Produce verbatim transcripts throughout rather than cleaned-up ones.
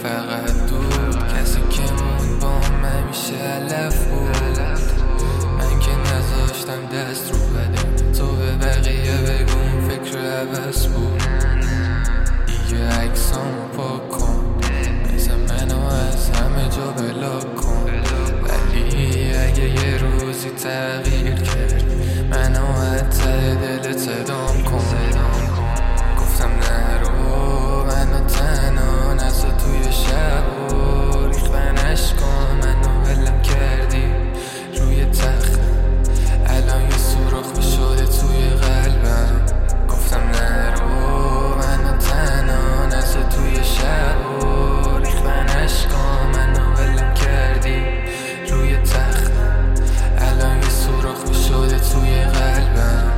فقط دود، کسی که مون با هم همیشه علف بود. من که نذاشتم دست رو بده، تو به بقیه بگون فکر عوض بود. دیگه عکسامو پاک کن، مثل منو از همه جا بلاک کن. ولی اگه یه روزی تغییر کرد، منو از ته دلت ادام کن. گفتم نرو منو تنها نذار توی شب و ریختنش کن. منو ولم کردی روی تخت، الان یه سوراخ شده توی قلبم. گفتم نرو منو تنها نذار توی شب و ریختنش کن. منو ولم کردی روی تخت، الان یه سوراخ شده توی قلبم.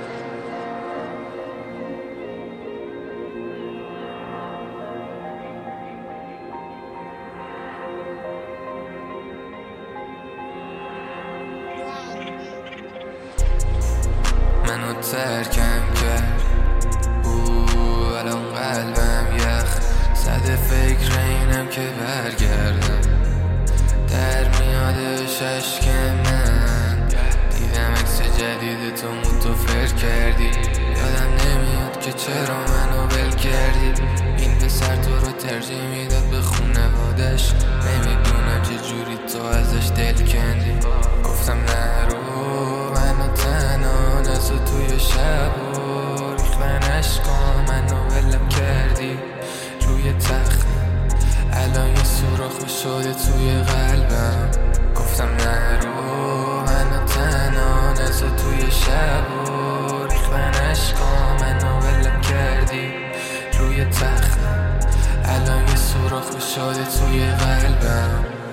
منو ترکم کرد، او الان قلبم یخ زده. فکر اینم که برگردم، در میادش عشق من. دیدم عکس جدید تو متفر کردی، یادم نمیاد که چرا منو ول کردی. این پسر تو رو ترجیح میداد به خونوادش، نمیدونم چه جوری تو ازش دل کندی. گفتم نرو منو تنها نذار توی شب و ریختنش کن. منو ولم کردی روی تخت، الان یه سوراخ شده توی قلبم. گفتم نرو منو تنها نذار توی شب و ریختنش کن. منو ولم کردی روی تخت، الان یه سوراخ شده توی قلبم.